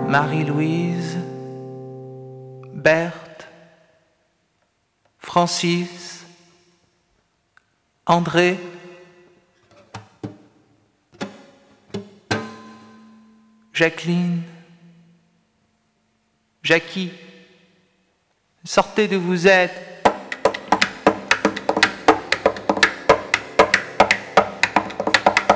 Marie-Louise, Berthe, Francis, André, Jacqueline, Jackie, sortez d'où vous êtes.